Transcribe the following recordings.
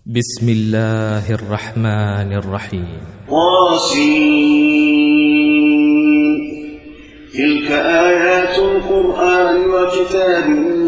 بسم الله الرحمن الرحيم. طاسين. تلك آيات القرآن وكتاب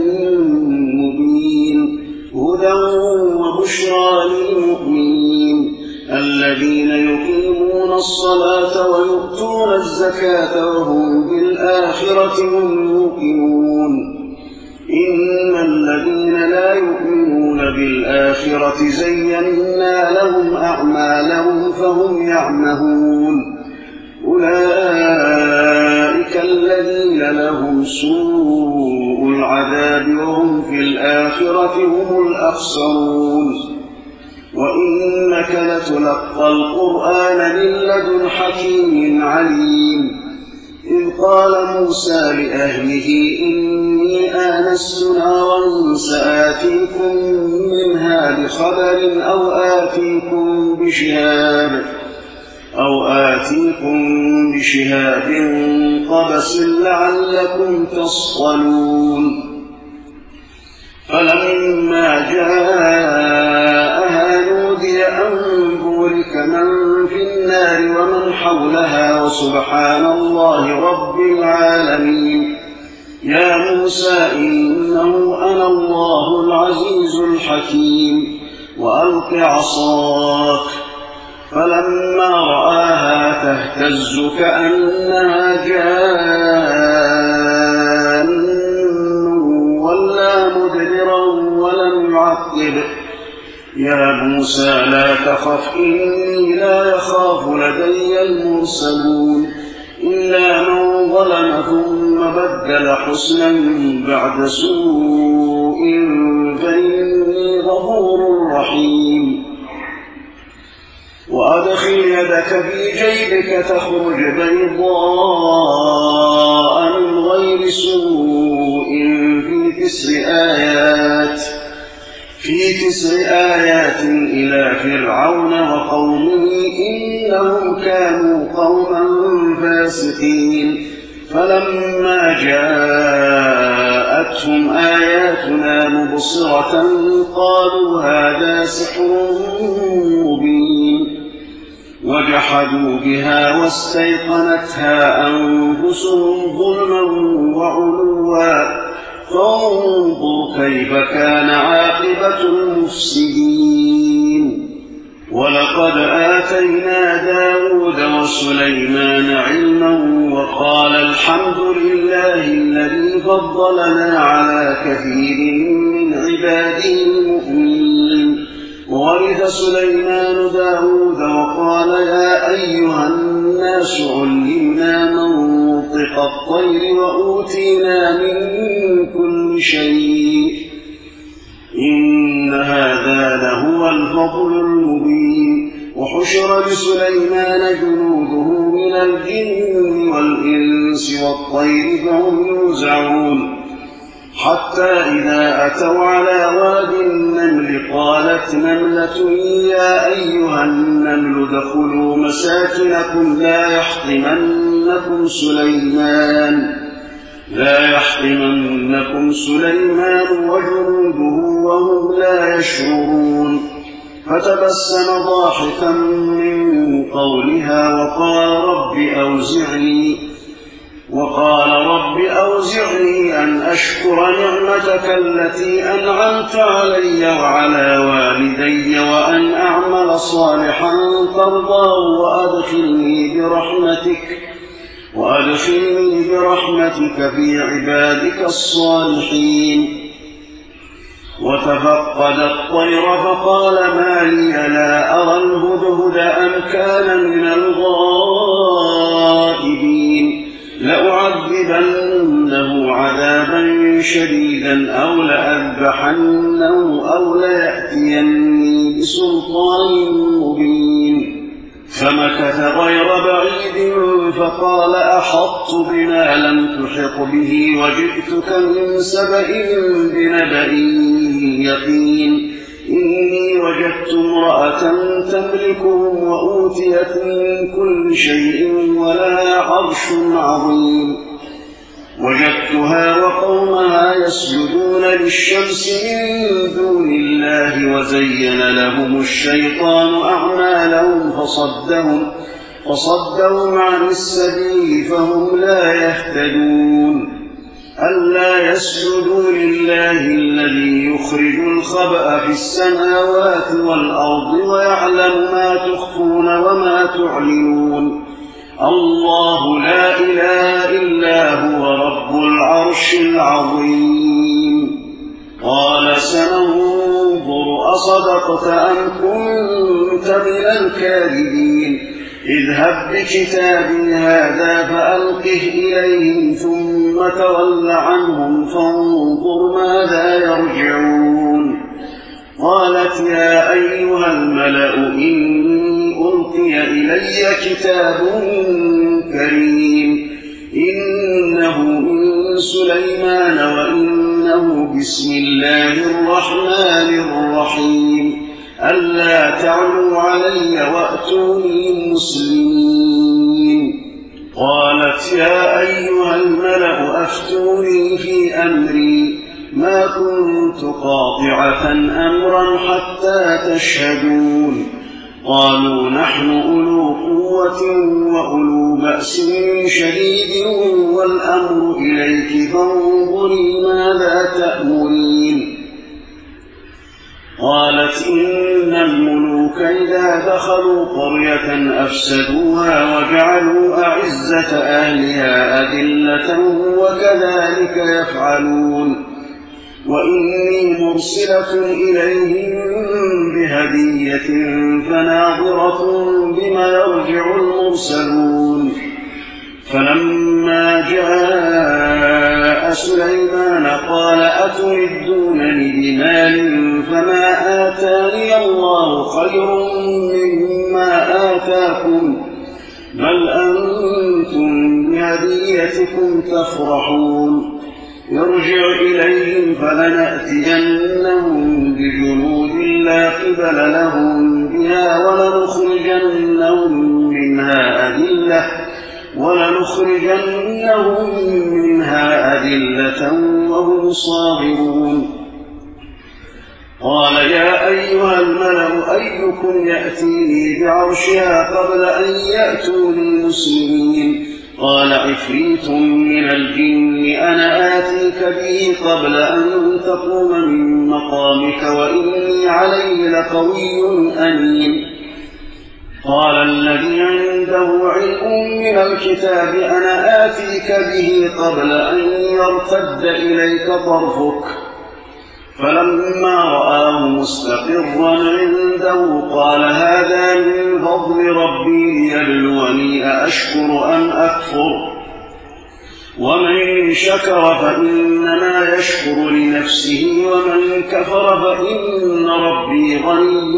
مبين هدى وبشرى للمؤمنين الذين يقيمون الصلاة ويؤتون الزكاة وهم بالآخرة هم يوقنون. إن الذين لا يؤمنون بالآخرة زينا لهم أعمالهم فهم يعمهون. أولئك الذين لهم سوء العذاب وهم في الآخرة هم الأخسرون. وإنك لتلقى القرآن من لدن حكيم عليم. إذ قال موسى لأهله إني آنست نارا سآتيكم منها بخبر أو آتيكم بشهاب قبس لعلكم تصطلون. فلما جاءها نودي أن بورك من في النار ومن حولها وسبحان الله رب العالمين. يا موسى إنه أنا الله العزيز الحكيم وألق عصاك. فلما رآها تهتز كأنها جان ولا مدبرا ولم يعقب. يا موسى لا تخف إني لا يخاف لدي المرسلون إلا من ظلم ثم بدل حسنا بعد سوء فإني غفور رحيم. وأدخل يدك في جيبك تخرج بيضاء من غير سوء في تسع آيات إلى فرعون وقومه إنهم كانوا قوما فاسقين. فلما جاءتهم آياتنا مبصرة قالوا هذا سحر مبين. وجحدوا بها واستيقنتها أنفسهم ظلما وعلوا فانظر كيف كان عاقبة المفسدين. ولقد آتينا داود وسليمان علما وقال الحمد لله الذي فضلنا على كثير من عباده المؤمنين. وورث سليمان داود وقال يا أيها الناس علمنا منطق الطير وأوتينا من كل شيء إن هذا لهو الفضل المبين. وحشر لسليمان جنوده من الجن والإنس والطير فهم يوزعون حتى إذا أتوا على واد النمل قالت نملة يا أيها النمل ادخلوا مساكنكم لا يحطمنكم سليمان وجنوده وهم لا يشعرون. فتبسم ضاحكا من قولها وقال رب أوزعني أن أشكر نعمتك التي أنعمت علي وعلى والدي وأن أعمل صالحا ترضاه وأدخلني برحمتك في عبادك الصالحين. وتفقد الطير فقال ما لي لا أرى الهدهد أم كان من الغائبين. لأعذبنه عذابا شديدا أو لأذبحنه أو ليأتيني بسلطان مبين. فمكث غير بعيد فقال أحطت بما لم تحط به وجئتك من سبأ بنبأ يقين. إني وجدت امرأة تملكهم وأوتيت من كل شيء ولها عرش عظيم. وجدتها وقومها يسجدون للشمس من دون الله وزين لهم الشيطان أعمالهم فصدهم عن السبيل فهم لا يهتدون ألا يسجدوا لله الذي يخرج الخبأ في السماوات والأرض ويعلم ما تخفون وما تعلنون الله لا إله إلا هو رب العرش العظيم قال سننظر أصدقت أم كنت من الكاذبين اذهب بكتابي هذا فألقه إليهم ثم تول عنهم فانظر ماذا يرجعون قالت يا أيها الملأ إني ألقي إلي كتاب كريم إنه من سليمان وإنه بسم الله الرحمن الرحيم ألا تعلوا علي وأتوني مسلمين قالت يا أيها الملأ أفتوني في أمري ما كنت قاطعة أمرا حتى تشهدون قالوا نحن أولو قوة وأولو بأس شديد والأمر إليك فانظري ماذا تأمرين قالت إن الملوك إذا دخلوا قرية أفسدوها وجعلوا أعزة أهلها أذلة وكذلك يفعلون وإني مرسلة إليهم بهدية فناظرة بما يرجع المرسلون فلما جاء سليمان قال أتمدونني بمال فما آتاني الله خير مما آتاكم بل أنتم بهديتكم تفرحون يرجع إليهم فلنأتينهم بجنود لا قبل لهم بها ولنخرجنهم منها أذلة وهم صاغرون قال يا أيها الملأ أيكم يأتيني بعرشها قبل أن يأتوني مسلمين قال عفريت من الجن أنا آتيك به قبل أن تقوم من مقامك وإني عليه لقوي أمين قال الذي عنده علم من الكتاب أنا آتيك به قبل أن يرتد إليك طرفك فلما رآه مستقرا عنده قال هذا من فضل ربي ليبلوني أأشكر أم أكفر ومن شكر فإنما يشكر لنفسه ومن كفر فإن ربي غني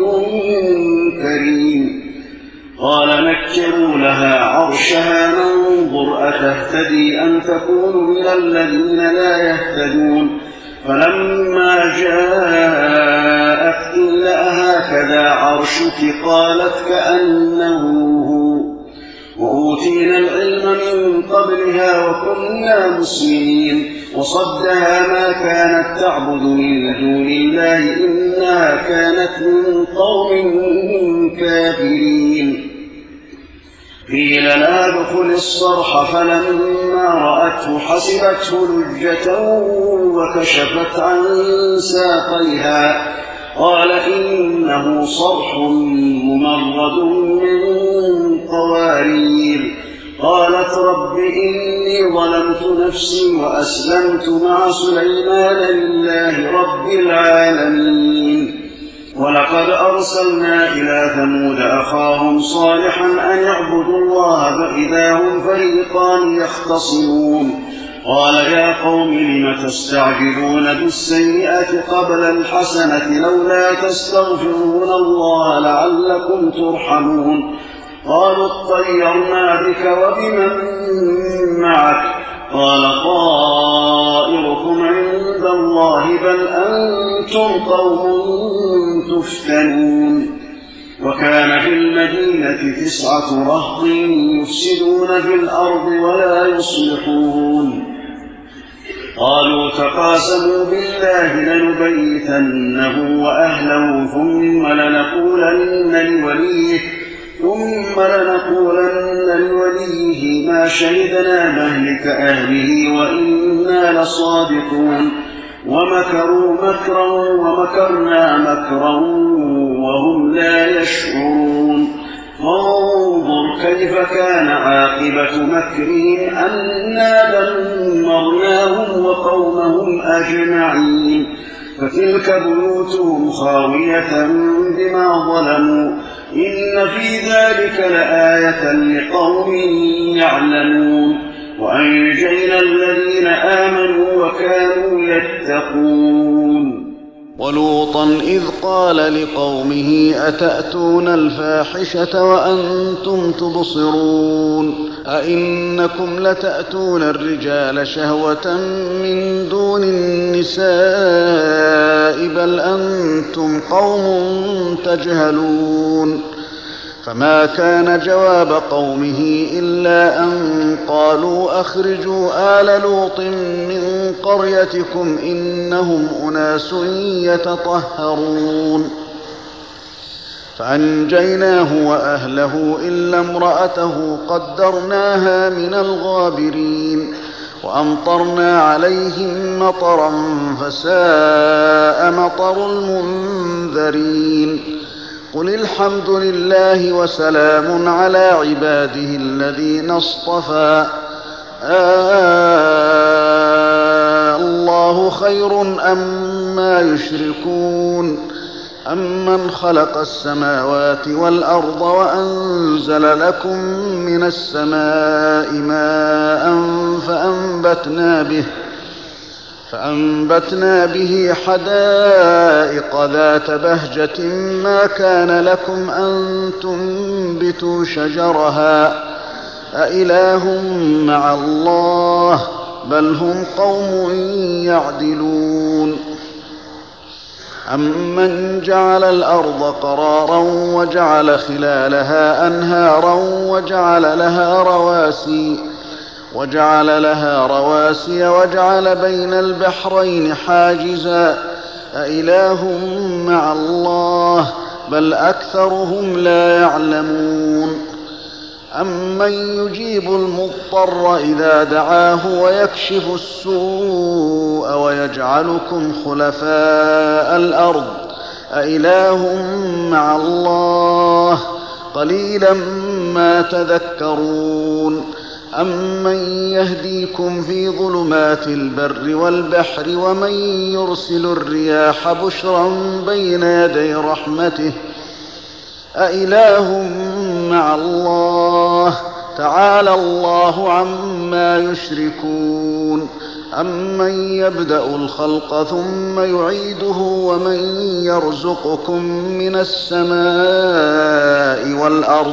كريم قال نكروا لها عرشها ننظر أتهتدي أم تكون من الذين لا يهتدون فلما جاءت قيل هكذا عرشك قالت كأنه هو وأوتينا العلم من قبلها وكنا مسلمين وصدها ما كانت تعبد من دون الله إنها كانت من قوم كافرين قيل لا ادخل الصرح فلما رأته حسبته لجة وكشفت عن ساقيها قال إنه صرح ممرد من قوارير قالت رب إني ظلمت نفسي وأسلمت مع سليمان لله رب العالمين ولقد أرسلنا إلى ثمود أخاهم صالحا أن اعبدوا الله فإذا هم فريقان يختصمون قال يا قوم لم تستعجلون بالسيئة قبل الحسنة لولا تستغفرون الله لعلكم ترحمون قالوا اطيرنا بك وبمن معك قال طائركم عند الله بل أنتم قوم تفتنون وكان في المدينة 9 رهط يفسدون في الأرض ولا يصلحون قالوا تقاسموا بالله لنبيتنه وأهله ثم لنقولن لوليه ما شهدنا مهلك أهله وإنا لصادقون ومكروا مكرا ومكرنا مكرا وهم لا يشعرون فانظر كيف كان عاقبة مكرهم أنا دمرناهم وقومهم أجمعين فتلك بيوتهم خاوية بما ظلموا إن في ذلك لآية لقوم يعلمون وأنجينا الذين آمنوا وكانوا يتقون. ولوطا إذ قال لقومه أتأتون الفاحشة وأنتم تبصرون أئنكم لتأتون الرجال شهوة من دون النساء بل أنتم قوم تجهلون فما كان جواب قومه إلا أن قالوا أخرجوا آل لوط من قريتكم إنهم أناس يتطهرون فأنجيناه وأهله إلا امرأته قدرناها من الغابرين وأمطرنا عليهم مطرا فساء مطر المنذرين قل الحمد لله وسلام على عباده الذين اصطفى الله خير أما يشركون أمن خلق السماوات والأرض وأنزل لكم من السماء ماء فأنبتنا به حدائق ذات بهجة ما كان لكم أن تنبتوا شجرها أإله مع الله بل هم قوم يعدلون أمن جعل الأرض قرارا وجعل خلالها أنهارا وجعل لها رواسي وجعل بين البحرين حاجزا أإله مع الله بل أكثرهم لا يعلمون أمن يجيب المضطر إذا دعاه ويكشف السوء ويجعلكم خلفاء الأرض أإله مع الله قليلا ما تذكرون أمن يهديكم في ظلمات البر والبحر ومن يرسل الرياح بشرا بين يدي رحمته أإله مع الله تعالى الله عما يشركون أمن يبدأ الخلق ثم يعيده ومن يرزقكم من السماء والأرض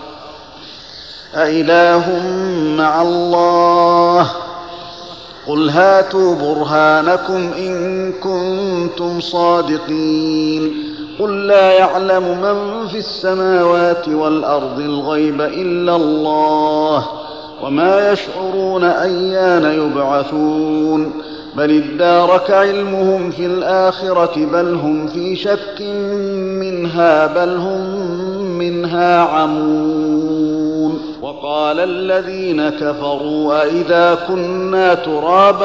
أإله مع الله قل هاتوا برهانكم إن كنتم صادقين قل لا يعلم من في السماوات والأرض الغيب إلا الله وما يشعرون أيان يبعثون بل ادارك علمهم في الآخرة بل هم في شك منها بل هم منها عمون وقال الذين كفروا أئذا كنا ترابا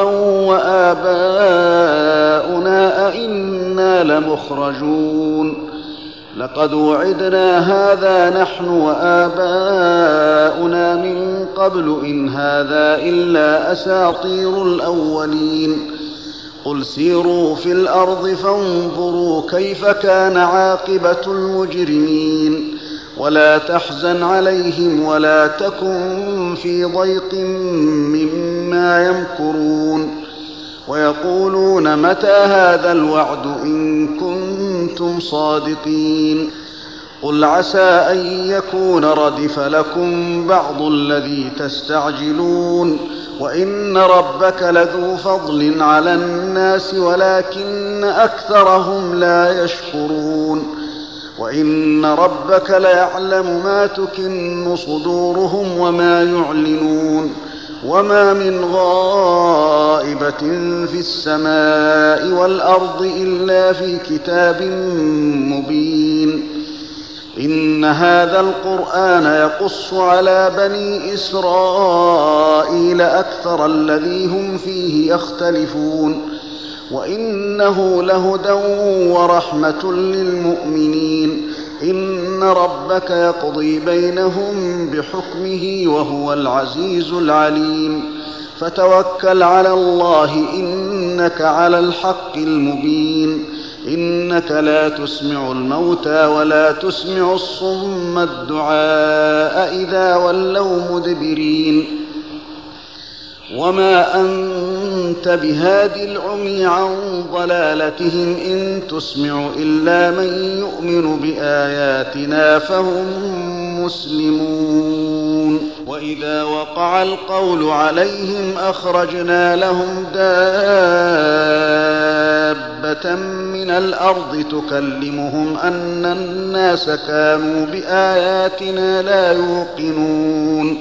وآباؤنا أئنا لمخرجون لقد وعدنا هذا نحن وآباؤنا من قبل إن هذا إلا أساطير الأولين قل سيروا في الأرض فانظروا كيف كان عاقبة المجرمين ولا تحزن عليهم ولا تكن في ضيق مما يمكرون ويقولون متى هذا الوعد إن كنتم صادقين قل عسى أن يكون ردف لكم بعض الذي تستعجلون وإن ربك لذو فضل على الناس ولكن أكثرهم لا يشكرون وإن ربك ليعلم ما تكن صدورهم وما يعلنون وما من غائبة في السماء والأرض إلا في كتاب مبين. إن هذا القرآن يقص على بني إسرائيل أكثر الذي هم فيه يختلفون، وإنه لهدى ورحمة للمؤمنين. إن ربك يقضي بينهم بحكمه وهو العزيز العليم. فتوكل على الله إنك على الحق المبين. إنك لا تسمع الموتى ولا تسمع الصم الدعاء إذا ولوا مدبرين. وما أنت بهاد العمي عن ضلالتهم إن تسمع إلا من يؤمن بآياتنا فهم مسلمون. وإذا وقع القول عليهم أخرجنا لهم دابة من الأرض تكلمهم أن الناس كانوا بآياتنا لا يوقنون.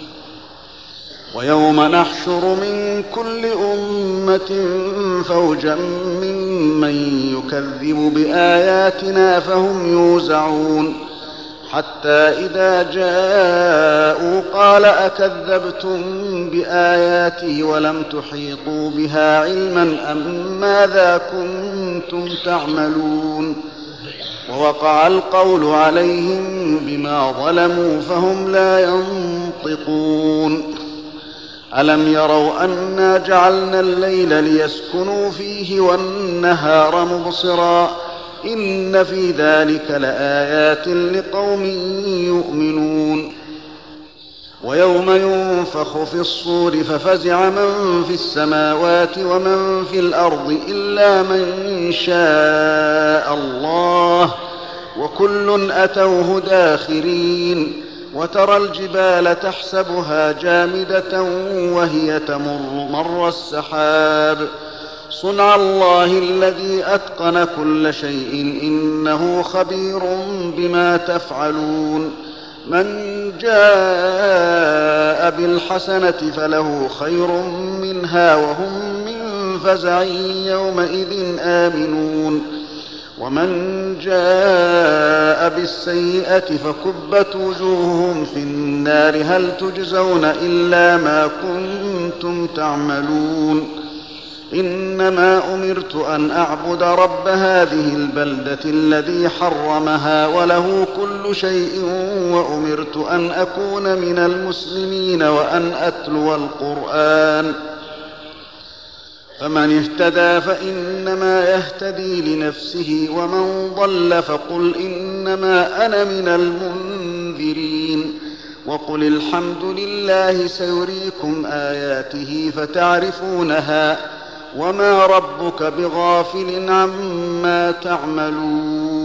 ويوم نحشر من كل أمة فوجا ممن يكذب بآياتنا فهم يوزعون، حتى إذا جاءوا قال أكذبتم بآياتي ولم تحيطوا بها علما أم ماذا كنتم تعملون. ووقع القول عليهم بما ظلموا فهم لا ينطقون. ألم يروا أنا جعلنا الليل ليسكنوا فيه والنهار مبصرا إن في ذلك لآيات لقوم يؤمنون. ويوم ينفخ في الصور ففزع من في السماوات ومن في الأرض إلا من شاء الله وكل أتوه داخرين. وترى الجبال تحسبها جامدة وهي تمر مر السحاب صنع الله الذي أتقن كل شيء إنه خبير بما تفعلون. من جاء بالحسنة فله خير منها وهم من فزع يومئذ آمنون. ومن جاء بالسيئة فكبت وجوههم في النار هل تجزون إلا ما كنتم تعملون. إنما أمرت أن أعبد رب هذه البلدة الذي حرمها وله كل شيء وأمرت أن أكون من المسلمين وأن أتلو القرآن. فمن اهتدى فإنما يهتدي لنفسه ومن ضل فقل إنما أنا من المنذرين. وقل الحمد لله سيريكم آياته فتعرفونها وما ربك بغافل عما تعملون.